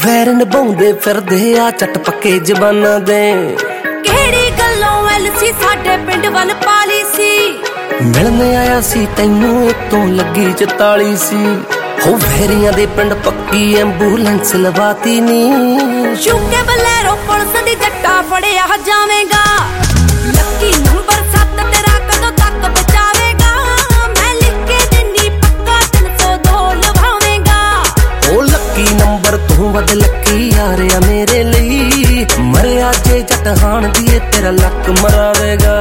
ਵੈਰ ਨਿਭਾਉਂਦੇ ਫਿਰਦੇ ਆ ਚੱਟ ਪੱਕੇ ਜ਼ਬਾਨਾਂ ਦੇ। ਕਿਹੜੀ ਗੱਲੋਂ ਐਲਸੀ ਸਾਡੇ ਪਿੰਡ ਵੱਲ ਪਾਲੀ ਸੀ। ਮਿਲਣ ਆਇਆ ਸੀ ਤੈਨੂੰ ਇਤੋਂ ਲੱਗੀ 44 ਸੀ। ਹੋ ਵੈਰੀਆਂ ਦੇ ਪਿੰਡ ਪੱਕੀ ਐਂਬੂਲੈਂਸ ਲਵਾਤੀ ਨੀ। ਸ਼ੂਕੇ ਬਲੈਰੋ ਪੁਲਿਸ ਦੀ ਜੱਟਾ ਫੜਿਆ ਜਾਵੇਗਾ। ਲੱਕੀ ਨੰਬਰ 7 ਤੇਰਾ ਕਦੋਂ ਤੱਕ ਬਚਾਵੇਗਾ। ਮੈਂ ਲਿਖ ਕੇ ਦਿੰਨੀ ਪੱਕਾ 302 ਲਵਾਵੇਗਾ। ਉਹ ਲੱਕੀ ਨੰਬਰ ਤੂੰ ਵੱਧ ਲੱਕੀ ਯਾਰਿਆ ਮੇਰੇ ਲਈ। ਮਰਿਆ ਜੇ ਜੱਟ ਹਾਣ ਦੀ ਤੇਰਾ ਲੱਕ ਮਰਾਵੇਗਾ।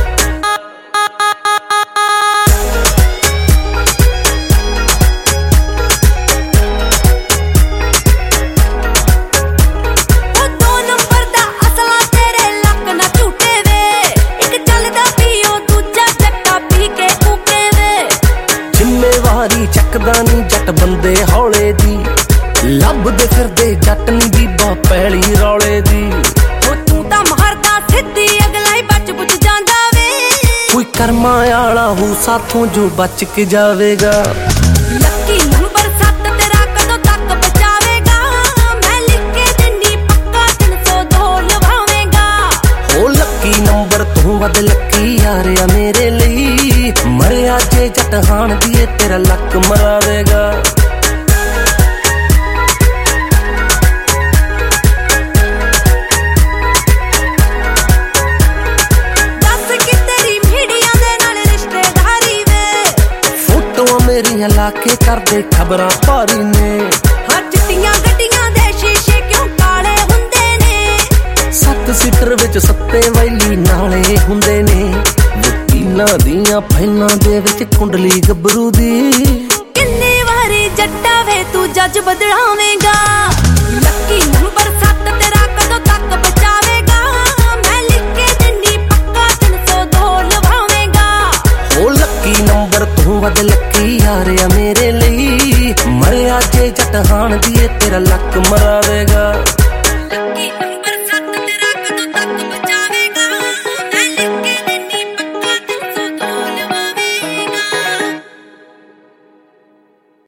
ਚੱਕਦਾ ਨੀ ਜੱਟ ਬੰਦੇ ਹੌਲੇ ਦੀ। ਲੱਭਦੇ ਫਿਰਦੇ ਜੱਟ ਨੀ ਬੀਬਾ ਪੈਲੀ ਰੌਲੇ ਦੀ। ਉਹ ਤੂੰ ਤਾਂ ਮਾਰਦਾ ਸਿੱਧੀ ਅਗਲਾ ਹੀ ਬਚ ਬੁਝ ਜਾਂਦਾ ਵੇ। ਕੋਈ ਕਰਮਾਂ ਵਾਲਾ ਹੋ ਸਾਥੋਂ ਜੋ ਬਚ ਕੇ ਜਾਵੇਗਾ। ਲੱਕੀ ਨੰਬਰ 7 ਤੇਰਾ ਕਦੋਂ ਤੱਕ ਬਚਾਵੇਗਾ। ਮੈਂ ਲਿਖ ਕੇ ਦਿੰਨੀ ਪੱਕਾ 302 ਲਵਾਵੇਗਾ। ਉਹ ਲੱਕੀ ਨੰਬਰ ਤੂੰ ਵੱਧ ਲੱਕੀ ਯਾਰਿਆ ਮੇਰੇ ਲਈ। ਮਰਿਆ ਜੇ ਜੱਟ ਹਾਣ ਦੀ ਤੇਰਾ ਲੱਕ ਮਰਾਵੇਗਾ। ਦੱਸ ਕਿ ਤੇਰੀ ਮੀਡੀਆ ਦੇ ਨਾਲ ਰਿਸ਼ਤੇਦਾਰੀ ਵੇ। ਫੋਟੋਆਂ ਮੇਰੀਆਂ ਲਾ ਕੇ ਕਰਦੇ ਖਬਰਾਂ ਭਾਰੀ ਨੇ। ਹਾਂ ਚਿੱਟੀਆਂ ਗੱਡੀਆਂ ਦੇ ਸ਼ੀਸ਼ੇ ਕਿਉਂ ਕਾਲੇ ਹੁੰਦੇ ਨੇ। 7 ਸੀਟਰ ਵਿੱਚ ਸੱਤੇ ਵੈਲੀ ਨਾਲੇ ਹੁੰਦੇ ਨੇ। ਵਕੀਲਾਂ ਦੀਆਂ ਫਾਈਲਾਂ ਦੇ ਵਿੱਚ ਕੁੰਡਲੀ ਗੱਭਰੂ ਦੀ। ਕਿੰਨੀ ਵਾਰੀ ਜੱਟਾ ਵੇ ਤੂੰ ਜੱਜ ਬਦਲਾਵੇਂਗਾ।